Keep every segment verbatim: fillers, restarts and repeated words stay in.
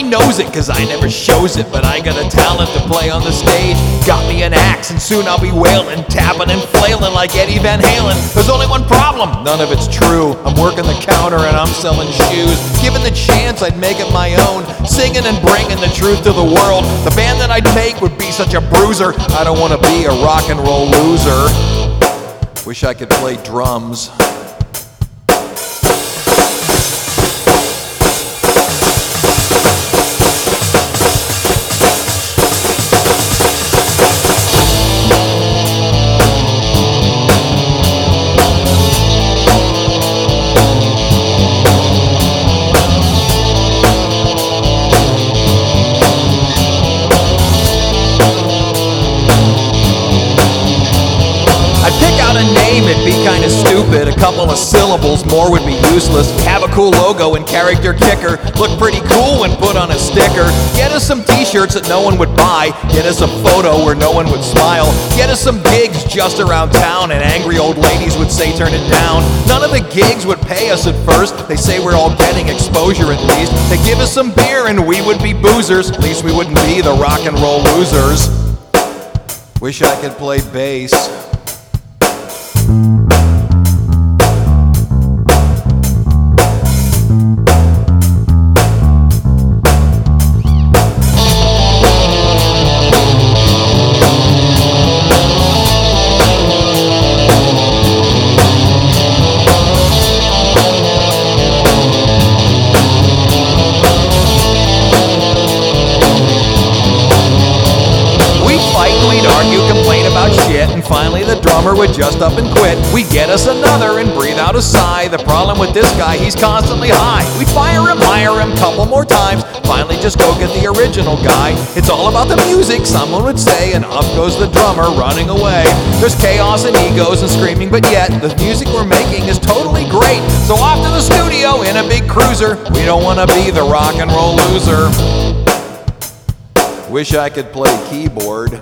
knows it, cause I never shows it, but I got a talent to play on the stage. Got me an axe and soon I'll be wailing, tapping and flailing like Eddie Van Halen. There's only one problem, none of it's true. I'm working the counter and I'm selling shoes. Given the chance, I'd make it my own, singing and bringing the truth to the world. The band that I'd make would be such a bruiser. I don't want to be a rock and roll loser. Wish I could play drums. It'd be kinda stupid, a couple of syllables, more would be useless. Have a cool logo and character kicker, look pretty cool when put on a sticker. Get us some t-shirts that no one would buy, get us a photo where no one would smile. Get us some gigs just around town and angry old ladies would say turn it down. None of the gigs would pay us at first, they say we're all getting exposure at least. They give us some beer and we would be boozers, at least we wouldn't be the rock and roll losers. Wish I could play bass. And finally the drummer would just up and quit. We'd get us another and breathe out a sigh. The problem with this guy, he's constantly high. We'd fire him, hire him, couple more times. Finally just go get the original guy. It's all about the music, someone would say, and up goes the drummer running away. There's chaos and egos and screaming, but yet the music we're making is totally great. So off to the studio in a big cruiser. We don't want to be the rock and roll loser. Wish I could play keyboard.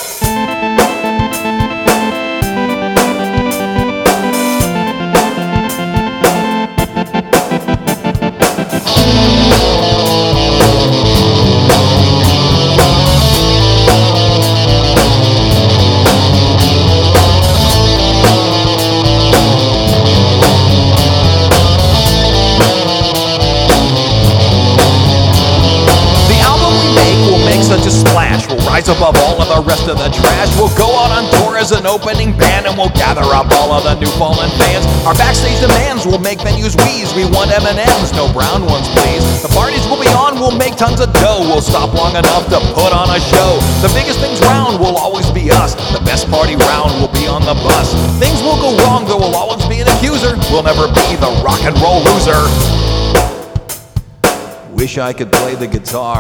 Such a splash, we'll rise above all of the rest of the trash. We'll go out on tour as an opening band and we'll gather up all of the new fallen fans. Our backstage demands will make venues wheeze. We want M and M's, no brown ones please. The parties will be on, we'll make tons of dough. We'll stop long enough to put on a show. The biggest things round will always be us. The best party round will be on the bus. Things will go wrong, there will always be an accuser. We'll never be the rock and roll loser. Wish I could play the guitar.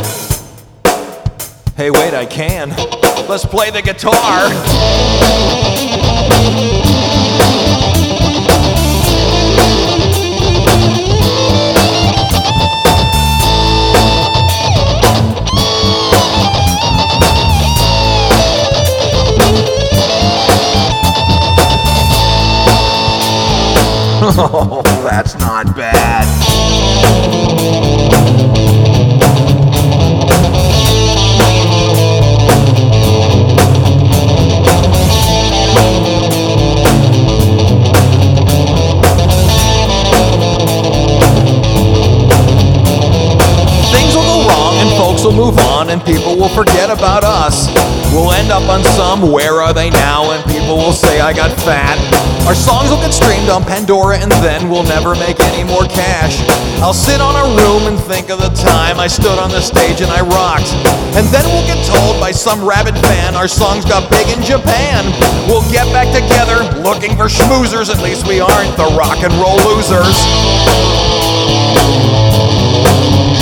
Hey, wait, I can. Let's play the guitar. Oh, that's not bad. Will move on and people will forget about us. We'll end up on some Where Are They Now and people will say I got fat. Our songs will get streamed on Pandora and then we'll never make any more cash. I'll sit on a room and think of the time I stood on the stage and I rocked. And then we'll get told by some rabid fan our songs got big in Japan. We'll get back together looking for schmoozers, at least we aren't the rock and roll losers.